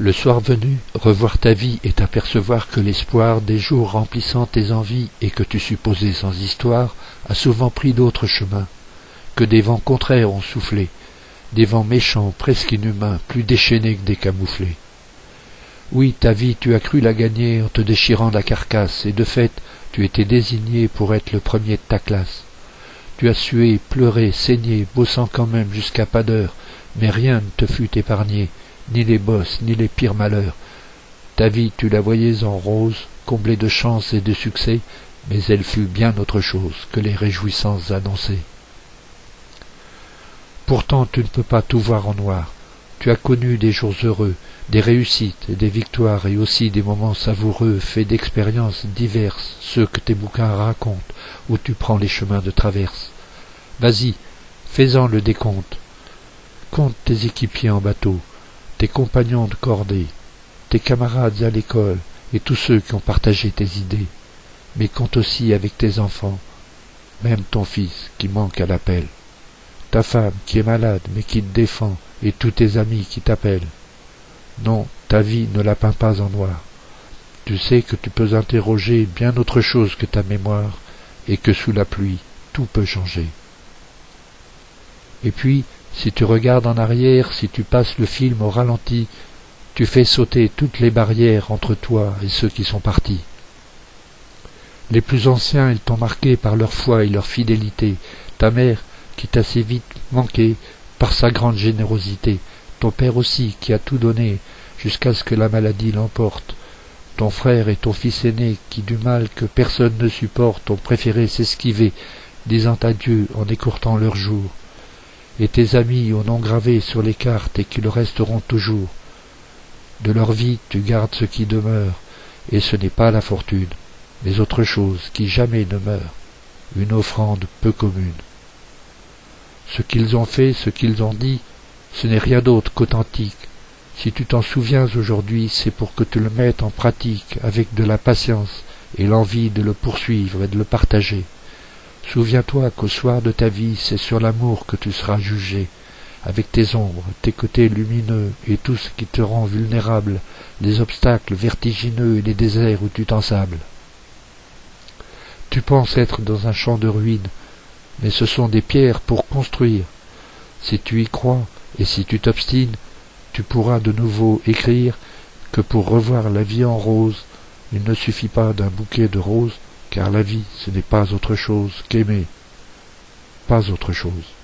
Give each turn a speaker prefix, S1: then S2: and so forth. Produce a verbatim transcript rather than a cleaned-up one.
S1: Le soir venu, revoir ta vie et t'apercevoir que l'espoir des jours remplissant tes envies et que tu supposais sans histoire a souvent pris d'autres chemins, que des vents contraires ont soufflé, des vents méchants, presque inhumains, plus déchaînés que décamouflés. Oui, ta vie, tu as cru la gagner en te déchirant la carcasse, et de fait, tu étais désigné pour être le premier de ta classe. Tu as sué, pleuré, saigné, bossant quand même jusqu'à pas d'heure, mais rien ne te fut épargné, ni les bosses, ni les pires malheurs. Ta vie, tu la voyais en rose, comblée de chance et de succès, mais elle fut bien autre chose que les réjouissances annoncées. Pourtant, tu ne peux pas tout voir en noir. Tu as connu des jours heureux, des réussites et des victoires, et aussi des moments savoureux, faits d'expériences diverses, ceux que tes bouquins racontent, où tu prends les chemins de traverse. Vas-y, fais-en le décompte. Compte tes équipiers en bateau, tes compagnons de cordée, tes camarades à l'école et tous ceux qui ont partagé tes idées, mais compte aussi avec tes enfants, même ton fils qui manque à l'appel, ta femme qui est malade mais qui te défend et tous tes amis qui t'appellent. Non, ta vie ne la peint pas en noir. Tu sais que tu peux interroger bien autre chose que ta mémoire et que sous la pluie, tout peut changer. Et puis, si tu regardes en arrière, si tu passes le film au ralenti, tu fais sauter toutes les barrières entre toi et ceux qui sont partis. Les plus anciens, ils t'ont marqué par leur foi et leur fidélité. Ta mère, qui t'a si vite manqué par sa grande générosité. Ton père aussi, qui a tout donné jusqu'à ce que la maladie l'emporte. Ton frère et ton fils aîné, qui du mal que personne ne supporte ont préféré s'esquiver, disant adieu en écourtant leurs jours. Et tes amis au nom gravé sur les cartes et qui le resteront toujours. De leur vie tu gardes ce qui demeure, et ce n'est pas la fortune, mais autre chose qui jamais ne meurt, une offrande peu commune. Ce qu'ils ont fait, ce qu'ils ont dit, ce n'est rien d'autre qu'authentique. Si tu t'en souviens aujourd'hui, c'est pour que tu le mettes en pratique avec de la patience et l'envie de le poursuivre et de le partager. Souviens-toi qu'au soir de ta vie, c'est sur l'amour que tu seras jugé, avec tes ombres, tes côtés lumineux et tout ce qui te rend vulnérable, les obstacles vertigineux et les déserts où tu t'ensables. Tu penses être dans un champ de ruines, mais ce sont des pierres pour construire. Si tu y crois et si tu t'obstines, tu pourras de nouveau écrire que pour revoir la vie en rose, il ne suffit pas d'un bouquet de roses, car la vie, ce n'est pas autre chose qu'aimer, pas autre chose.